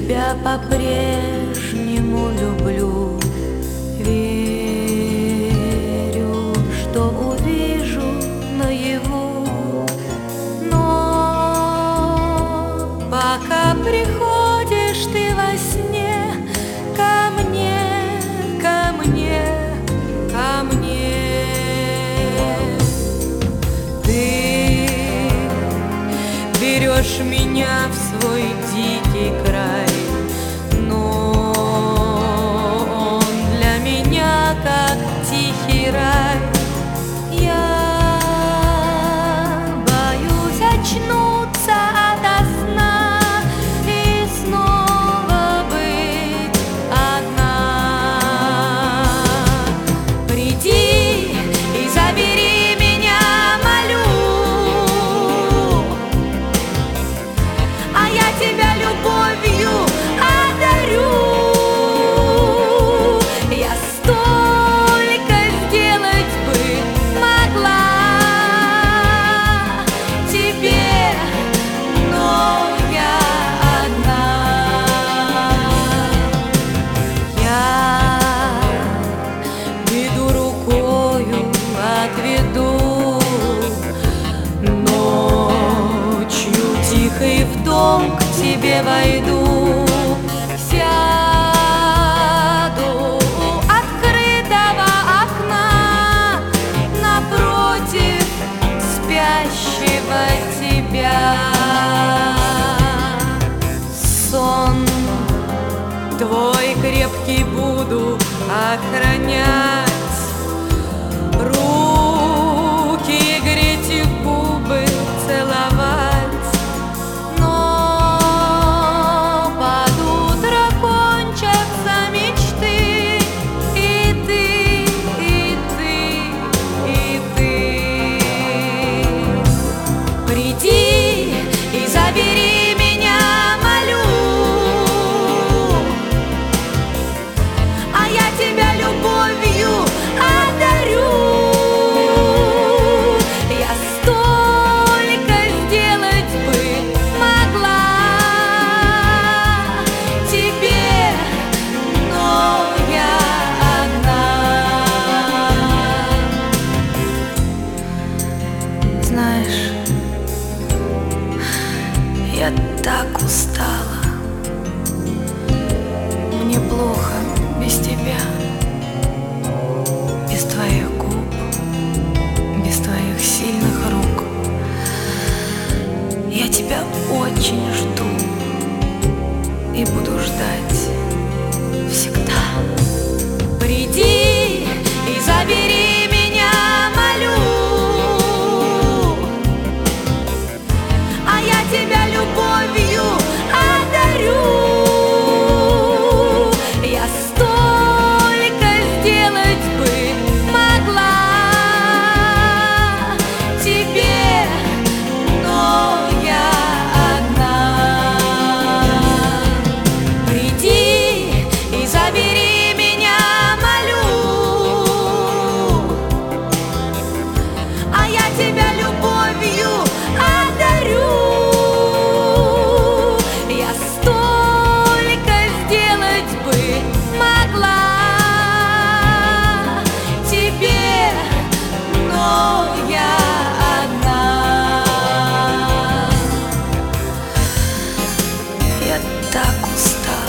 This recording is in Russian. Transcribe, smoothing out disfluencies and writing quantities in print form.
тебя по-прежнему люблю. Верю, что увижу наяву, но пока приходишь ты во сне ко мне, ко мне, ко мне. Ты берешь меня в свой дикий край, но он для меня как тихий рай. Я боюсь очнуться ото сна и снова быть одна. Приди и забери меня, молю, а я тебя любовью одарю. Я столько сделать бы могла тебе, но я одна. Я веду рукою, отведу ночью тихой в дом к тебе войду. Сяду у открытого окна напротив спящего тебя. Сон твой крепкий буду охранять, руки греть и губы целовать. Но под утро кончатся мечты, и ты, и ты, и ты. Приди и забери меня, молю, а я тебя любовью одарю. Я столько сделать бы могла тебе, но я одна. Знаешь, я так устала, мне плохо без тебя, без твоих губ, без твоих сильных рук. Я тебя очень жду и буду ждать всегда. Приди и забери меня, молю, а я тебя любовью одарю. Я столько сделать бы могла тебе, но я одна. Приди и забери меня, молю, а я тебя любовью одарю. Я столько сделать бы могла тебе, но я одна. Я так устала.